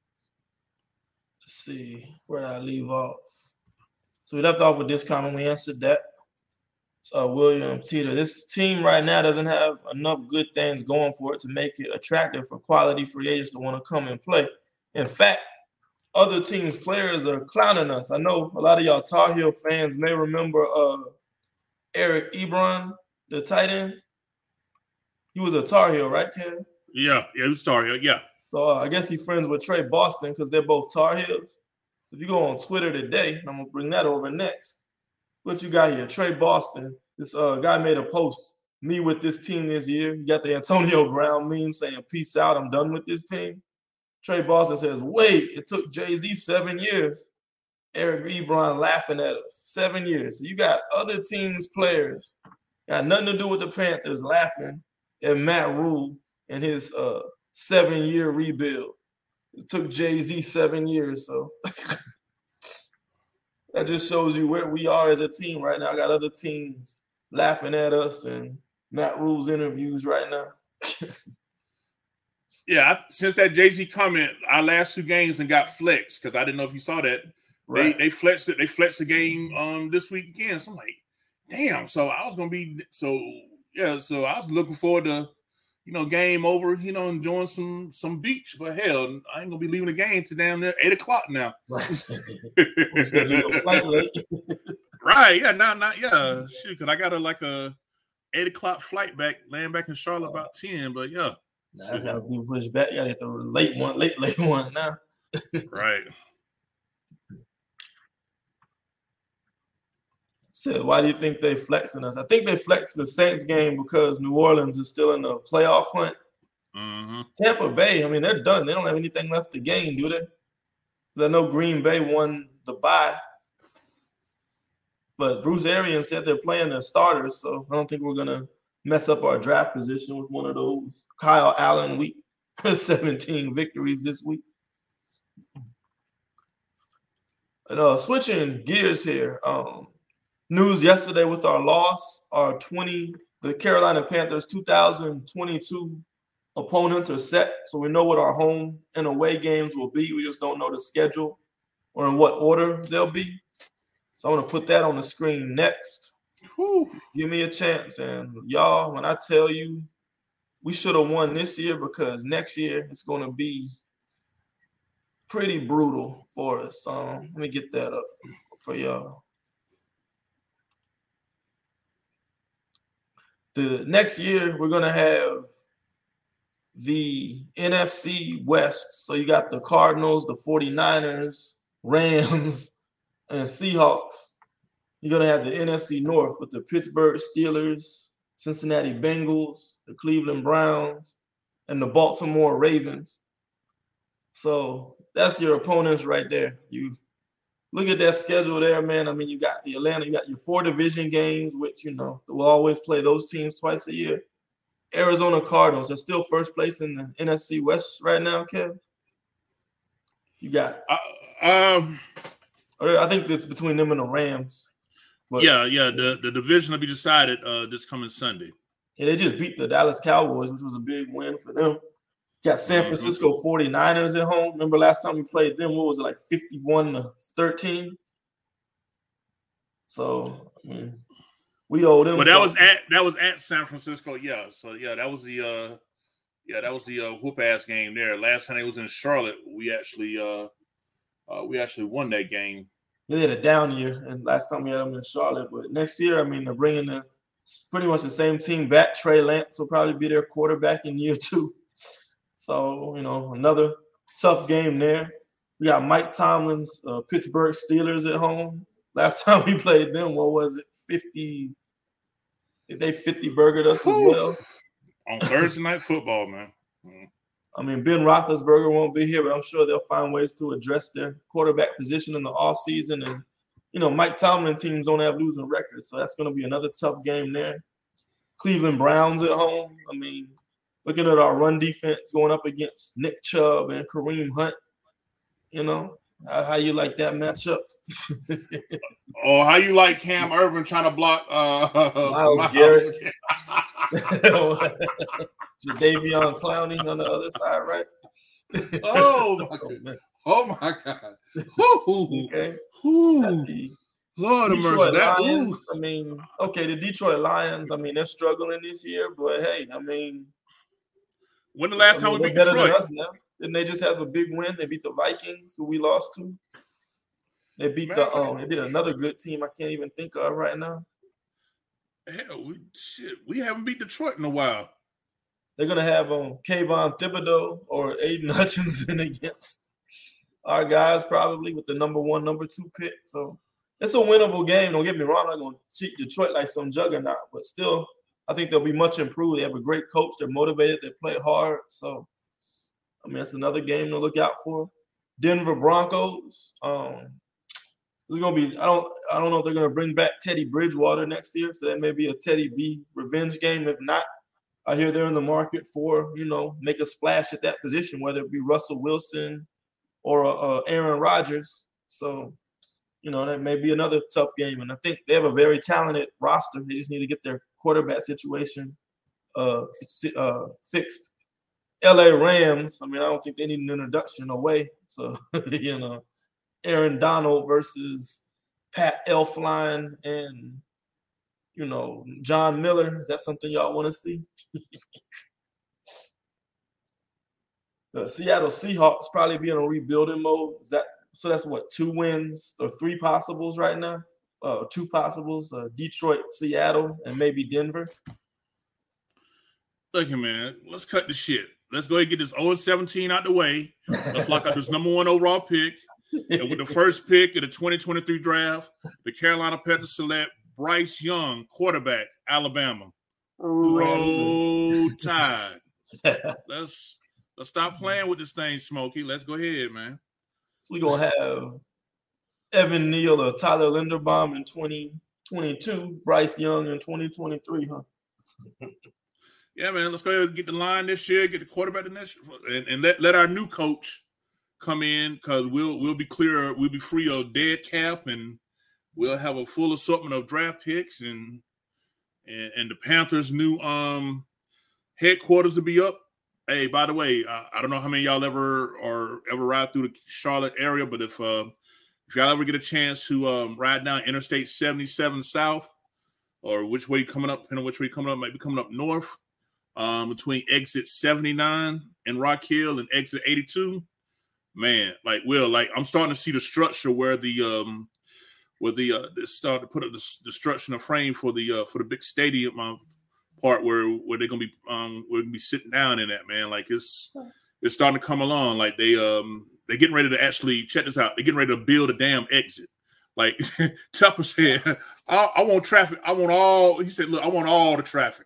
see, where did I leave off? So we left off with this comment. We answered that. So William Teeter. This team right now doesn't have enough good things going for it to make it attractive for quality free agents to want to come and play. In fact, other teams' players are clowning us. I know a lot of y'all Tar Heel fans may remember uh, Eric Ebron, the tight end. He was a Tar Heel, right, Kev? Yeah, yeah, he was Tar Heel, yeah. So uh, I guess he's friends with Trey Boston because they're both Tar Heels. If you go on Twitter today, and I'm going to bring that over next. What you got here? Trey Boston. This uh, guy made a post. Me with this team this year. You got the Antonio Brown meme saying, peace out, I'm done with this team. Trey Boston says, wait, it took Jay-Z seven years. Eric Ebron laughing at us. Seven years. So you got other teams' players. Got nothing to do with the Panthers laughing at Matt Rule and his uh, seven-year rebuild. It took Jay-Z seven years, so that just shows you where we are as a team right now. I got other teams laughing at us and Matt Rule's interviews right now. Yeah, I, since that Jay-Z comment, our last two games and got flexed because I didn't know if you saw that. Right. They they flexed it. They flexed the game um this week again. So I'm like, damn. So I was gonna be so yeah. So I was looking forward to, you know, game over, you know, enjoying some some beach. But hell, I ain't gonna be leaving the game till down there eight o'clock now. Right. Right. Yeah. Not not yeah. Shoot, because I got a like a eight o'clock flight back, land back in Charlotte about ten. But yeah, nah, that's how we push back. You gotta get the late one, late late one now. Right. Said, why do you think they flexing us? I think they flexed the Saints game because New Orleans is still in the playoff hunt. Mm-hmm. Tampa Bay, I mean, they're done. They don't have anything left to gain, do they? Because I know Green Bay won the bye. But Bruce Arians said they're playing their starters, so I don't think we're going to mess up our draft position with one of those Kyle Allen week seventeen victories this week. And uh, switching gears here, um, news yesterday with our loss, our twenty, the Carolina Panthers two thousand twenty-two opponents are set. So we know what our home and away games will be. We just don't know the schedule or in what order they'll be. So I want to put that on the screen next. Whew. Give me a chance. And y'all, when I tell you we should have won this year, because next year it's going to be pretty brutal for us. Um, let me get that up for y'all. The next year, we're going to have the N F C West. So you got the Cardinals, the forty-niners, Rams, and Seahawks. You're going to have the N F C North with the Pittsburgh Steelers, Cincinnati Bengals, the Cleveland Browns, and the Baltimore Ravens. So that's your opponents right there. You look at that schedule there, man. I mean, you got the Atlanta, you got your four division games, which, you know, we'll always play those teams twice a year. Arizona Cardinals, they're still first place in the N F C West right now, Kev. You got uh, um, I think it's between them and the Rams. But, yeah, yeah. The, the division will be decided uh, this coming Sunday. Yeah, they just beat the Dallas Cowboys, which was a big win for them. Got San Francisco mm-hmm. forty-niners at home. Remember last time we played them, what was it, like fifty-one to thirteen? So, I mean, we owe them. But that something. was at that was at San Francisco, yeah. So yeah, that was the uh yeah, that was the uh, whoop ass game there. Last time it was in Charlotte, we actually uh, uh we actually won that game. They had a down year, and last time we had them in Charlotte. But next year, I mean, they're bringing the pretty much the same team back. Trey Lance will probably be their quarterback in year two. So, you know, another tough game there. We got Mike Tomlin's uh, Pittsburgh Steelers at home. Last time we played them, what was it, fifty? Did they fifty-burgered us Whew. as well? On Thursday Night Football, man. Mm-hmm. I mean, Ben Roethlisberger won't be here, but I'm sure they'll find ways to address their quarterback position in the offseason. And, you know, Mike Tomlin teams don't have losing records, so that's going to be another tough game there. Cleveland Browns at home. I mean, looking at our run defense going up against Nick Chubb and Kareem Hunt, you know, how, how you like that matchup? Oh, how you like Cam Irvin trying to block uh, Myles, Myles Garrett? Jadeveon Clowney on the other side, right? Oh, my God. Oh, my God. Ooh. Okay. Ooh. Lord of mercy. That, Lions, I mean, okay, the Detroit Lions, I mean, they're struggling this year, but hey, I mean, when the last I time mean, we beat better Detroit? Than us now. Didn't they just have a big win? They beat the Vikings, who we lost to. They beat Man, the um. They beat another good team I can't even think of right now. Hell, we shit, we haven't beat Detroit in a while. They're gonna have um Kayvon Thibodeau or Aiden Hutchinson against our guys probably with the number one, number two pick. So it's a winnable game. Don't get me wrong. I'm not gonna cheat Detroit like some juggernaut, but still, I think they'll be much improved. They have a great coach. They're motivated. They play hard. So, I mean, it's another game to look out for. Denver Broncos. Um, It's gonna be. I don't. I don't know if they're gonna bring back Teddy Bridgewater next year, so that may be a Teddy B revenge game. If not, I hear they're in the market for, you know, make a splash at that position, whether it be Russell Wilson or uh, Aaron Rodgers. So, you know, that may be another tough game. And I think they have a very talented roster. They just need to get their quarterback situation uh, uh, fixed. L A Rams. I mean, I don't think they need an introduction away. So, you know. Aaron Donald versus Pat Elflein and, you know, John Miller. Is that something y'all want to see? The Seattle Seahawks probably be in a rebuilding mode. Is that so? That's what, two wins or three possibles right now? Uh, two possibles: uh, Detroit, Seattle, and maybe Denver. Look, man, let's cut the shit. Let's go ahead and get this oh and seventeen out the way. Let's lock up this number one overall pick. And with the first pick of the twenty twenty-three draft, the Carolina Panthers select Bryce Young, quarterback, Alabama. Roll Tide. Let's let's stop playing with this thing, Smokey. Let's go ahead, man. So we're gonna have Evan Neal or Tyler Linderbaum in twenty twenty-two, Bryce Young in twenty twenty-three, huh? Yeah, man, let's go ahead and get the line this year, get the quarterback the next and, and let, let our new coach come in because we'll we'll be clear, we'll be free of dead cap, and we'll have a full assortment of draft picks, and and, and the Panthers' new um headquarters will be up. Hey, by the way, uh, I don't know how many of y'all ever or ever ride through the Charlotte area, but if uh, if y'all ever get a chance to um, ride down Interstate seventy-seven South, or which way coming up, depending on which way coming up, might be coming up north, um, between exit seventy-nine and Rock Hill and exit eighty-two. Man, like Will, like I'm starting to see the structure where the um, where the uh, they start to put up the, the structure and the frame for the uh, for the big stadium uh, part where where they're gonna be um we're gonna be sitting down in that, man. Like it's it's starting to come along. Like they um they're getting ready to actually check this out. They're getting ready to build a damn exit. Like Tupper said, I, I want traffic. I want all. He said, look, I want all the traffic.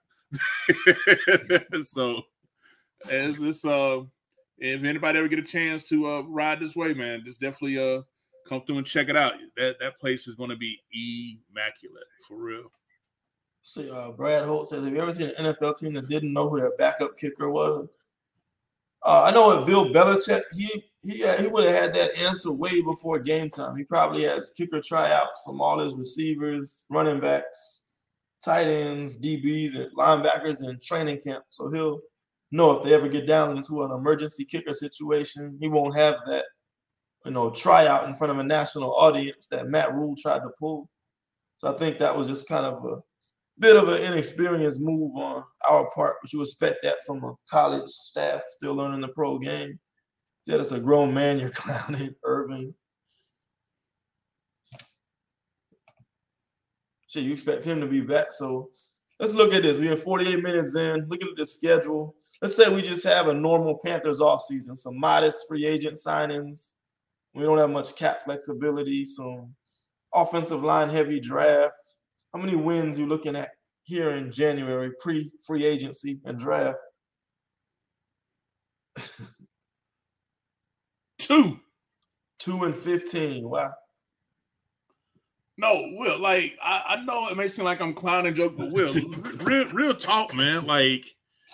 So as this uh, if anybody ever get a chance to uh ride this way, man, just definitely uh come through and check it out. That that place is going to be immaculate for real. See, uh, Brad Holt says, have you ever seen an N F L team that didn't know who their backup kicker was? Uh, I know with Bill Belichick, he he uh, he would have had that answer way before game time. He probably has kicker tryouts from all his receivers, running backs, tight ends, D Bs, and linebackers in training camp. So he'll know if they ever get down into an emergency kicker situation. He won't have that, you know, tryout in front of a national audience that Matt Rule tried to pull. So I think that was just kind of a bit of an inexperienced move on our part, but you expect that from a college staff still learning the pro game. That it's a grown man you're clowning, Irving. Shit, you expect him to be back. So let's look at this. We're forty-eight minutes in. Looking at the schedule. Let's say we just have a normal Panthers offseason, some modest free agent signings. We don't have much cap flexibility, some offensive line heavy draft. How many wins you looking at here in January, pre-free agency and draft? Two. Two and fifteen. Wow. No, Will, like, I, I know it may seem like I'm clowning joke, but Will, real, real talk, man. Like,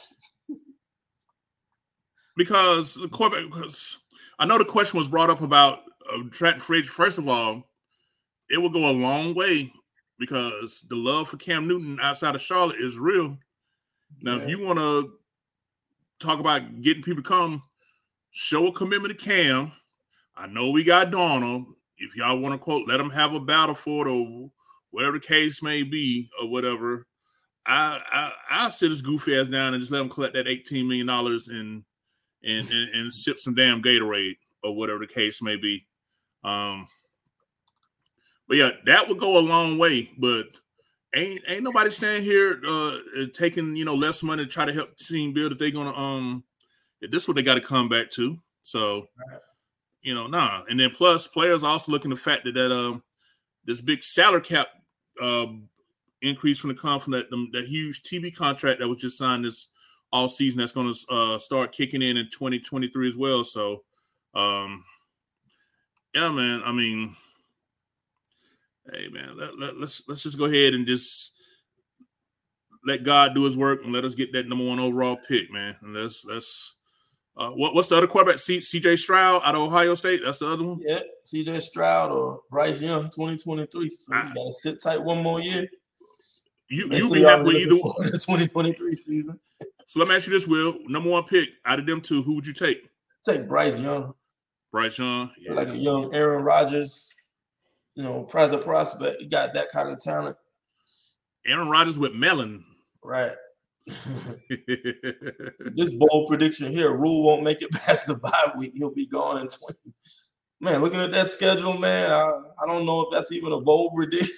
because the quarterback, because I know the question was brought up about uh, track free agent. First of all, it will go a long way because the love for Cam Newton outside of Charlotte is real. Now, yeah. If you want to talk about getting people to come, show a commitment to Cam. I know we got Donald. If y'all want to quote, let them have a battle for it or whatever the case may be or whatever. I I I'll sit his goofy ass down and just let him collect that eighteen million dollars and, and and and sip some damn Gatorade or whatever the case may be. Um, but yeah, that would go a long way. But ain't ain't nobody standing here uh, taking you know less money to try to help the team build if they're gonna um. This is what they got to come back to. So. You know, nah. And then plus, players also looking at the fact that that um this big salary cap uh, increase from the come from that the, that huge T V contract that was just signed this all season that's going to uh, start kicking in in twenty twenty-three as well. So, um, yeah, man. I mean, hey, man, let, let, let's let's just go ahead and just let God do His work and let us get that number one overall pick, man. And let's let's. Uh, what, what's the other quarterback? C, C J Stroud out of Ohio State? That's the other one? Yeah, C J Stroud or Bryce Young, twenty twenty-three. So you got to sit tight one more year. You you be happy with either one. The twenty twenty-three season. So let me ask you this, Will. Number one pick out of them two, who would you take? Take Bryce Young. Bryce Young? Yeah. Like a young Aaron Rodgers, you know, prize of prospect. You got that kind of talent. Aaron Rodgers with melon. Right. This bold prediction here, Rule won't make it past the bye week. He'll be gone in twenty. Man, looking at that schedule, man, I, I don't know if that's even a bold prediction.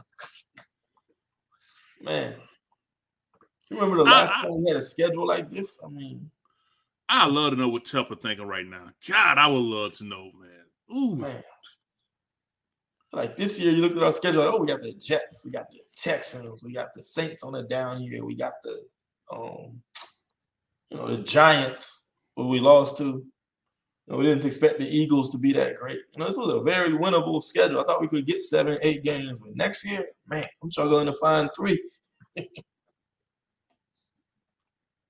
Man, you remember the last I, I, time we had a schedule like this? I mean, I love to know what Tupper thinking right now. God, I would love to know, man. Ooh, man. Like this year, you look at our schedule. Like, oh, we got the Jets, we got the Texans, we got the Saints on the down year, we got the Um, you know, the Giants, who we lost to. You know, we didn't expect the Eagles to be that great. You know, this was a very winnable schedule. I thought we could get seven, eight games. But next year, man, I'm struggling to find three.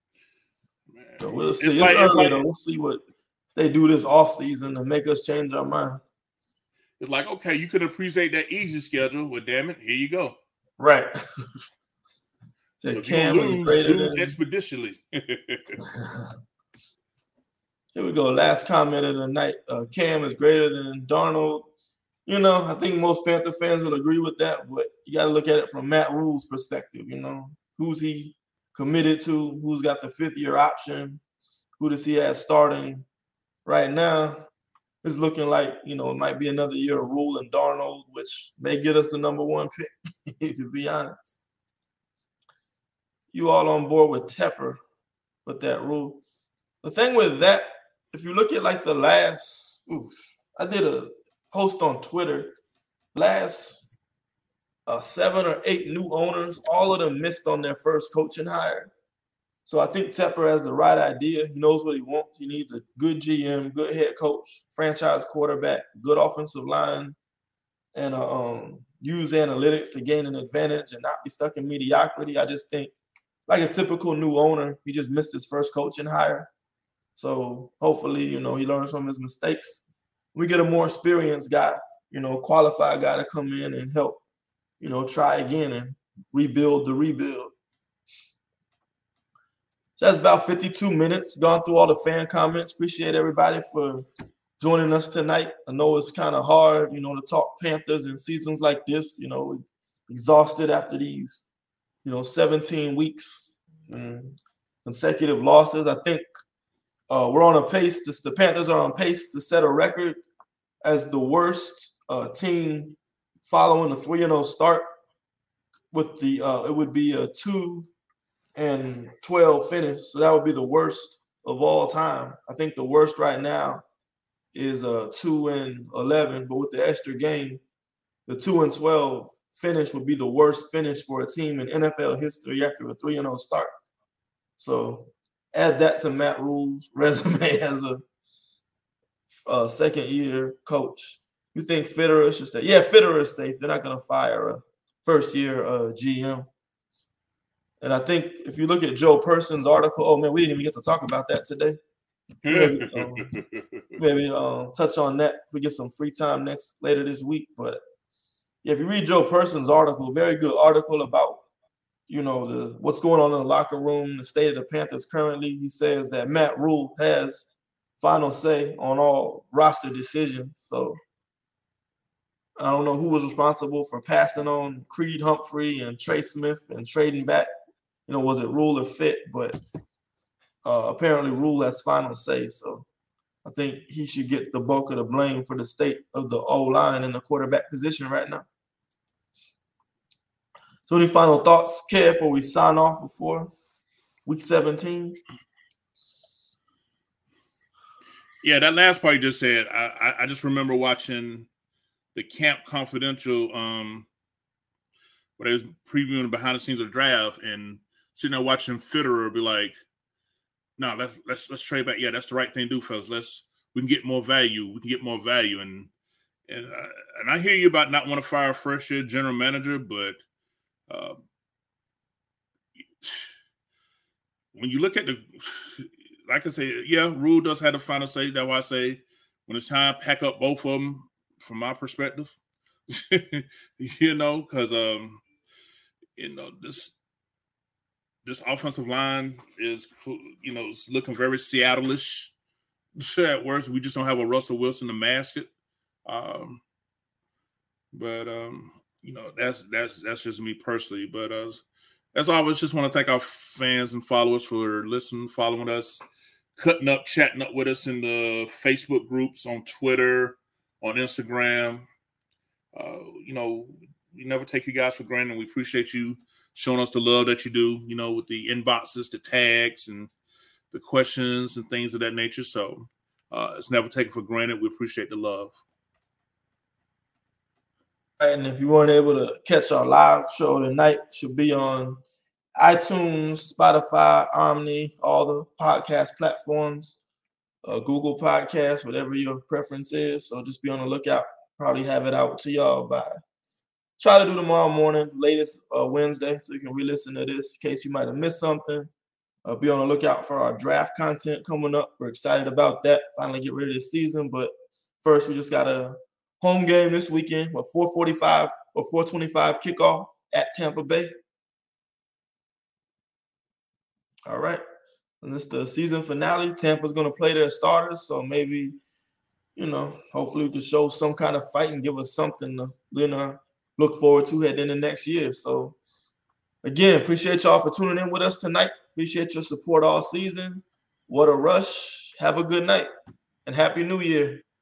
So we'll see. It's It's, like, early, it's like, though. We'll see what they do this offseason to make us change our mind. It's like, okay, you could appreciate that easy schedule. Well, damn it, here you go. Right. So if Cam you is lose, greater lose than... expeditiously. Here we go. Last comment of the night. Uh, Cam is greater than Darnold. You know, I think most Panther fans will agree with that, but you got to look at it from Matt Rule's perspective. You know, who's he committed to? Who's got the fifth year option? Who does he have starting right now? It's looking like, you know, it might be another year of Rule and Darnold, which may get us the number one pick, to be honest. You all on board with Tepper, with that Rule. The thing with that, if you look at like the last, ooh, I did a post on Twitter, last uh, seven or eight new owners, all of them missed on their first coaching hire. So I think Tepper has the right idea. He knows what he wants. He needs a good G M, good head coach, franchise quarterback, good offensive line, and uh, um, use analytics to gain an advantage and not be stuck in mediocrity. I just think, like a typical new owner, he just missed his first coaching hire. So hopefully, you know, he learns from his mistakes. We get a more experienced guy, you know, qualified guy to come in and help, you know, try again and rebuild the rebuild. So that's about fifty-two minutes. Gone through all the fan comments. Appreciate everybody for joining us tonight. I know it's kind of hard, you know, to talk Panthers in seasons like this. You know, exhausted after these, you know, seventeen weeks and consecutive losses. I think uh, we're on a pace. To, the Panthers are on pace to set a record as the worst uh, team following a three and oh start. With the uh, it would be a two and twelve finish, so that would be the worst of all time. I think the worst right now is a two and eleven, but with the extra game, the two and twelve finish would be the worst finish for a team in N F L history after a three and oh start. So add that to Matt Rule's resume as a, a second-year coach. You think Fitterer should stay? Yeah, Fitterer is safe. They're not going to fire a first-year uh, G M. And I think if you look at Joe Person's article, oh, man, we didn't even get to talk about that today. Maybe, um, maybe um, touch on that if we get some free time next later this week. But yeah, if you read Joe Person's article, very good article about, you know, the what's going on in the locker room, the state of the Panthers currently. He says that Matt Rule has final say on all roster decisions. So I don't know who was responsible for passing on Creed Humphrey and Trey Smith and trading back. You know, was it Rule or Fit? But uh, apparently Rule has final say. So I think he should get the bulk of the blame for the state of the O-line and the quarterback position right now. So any final thoughts, Kev, before we sign off before week seventeen? Yeah, that last part you just said, I, I, I just remember watching the Camp Confidential, um, where they was previewing behind the scenes of the draft, and sitting there watching Fitterer be like, "No, nah, let's let's let's trade back. Yeah, that's the right thing to do, fellas. Let's we can get more value. We can get more value." And and uh, and I hear you about not want to fire a first year general manager, but uh, when you look at the, like I say, yeah, Rule does have the final say. That's why I say when it's time, pack up both of them. From my perspective, you know, because um, you know this this offensive line is, you know, it's looking very Seattle-ish at worst. We just don't have a Russell Wilson to mask it. Um, but um, you know, that's that's that's just me personally. But uh, as always, just want to thank our fans and followers for listening, following us, cutting up, chatting up with us in the Facebook groups, on Twitter, on Instagram. Uh, you know, we never take you guys for granted. We appreciate you showing us the love that you do, you know, with the inboxes, the tags, and the questions and things of that nature. So uh, it's never taken for granted. We appreciate the love. And if you weren't able to catch our live show tonight, it should be on iTunes, Spotify, Omni, all the podcast platforms, uh, Google Podcasts, whatever your preference is. So just be on the lookout. Probably have it out to y'all by try to do tomorrow morning, latest uh, Wednesday, so you can re-listen to this in case you might have missed something. Uh, be on the lookout for our draft content coming up. We're excited about that. Finally get rid of this season. But first, we just got a home game this weekend with four forty-five or four twenty-five kickoff at Tampa Bay. All right. And this is the season finale. Tampa's going to play their starters. So maybe, you know, hopefully we can show some kind of fight and give us something to, you know, look forward to heading into next year. So, again, appreciate y'all for tuning in with us tonight. Appreciate your support all season. What a rush. Have a good night and Happy New Year.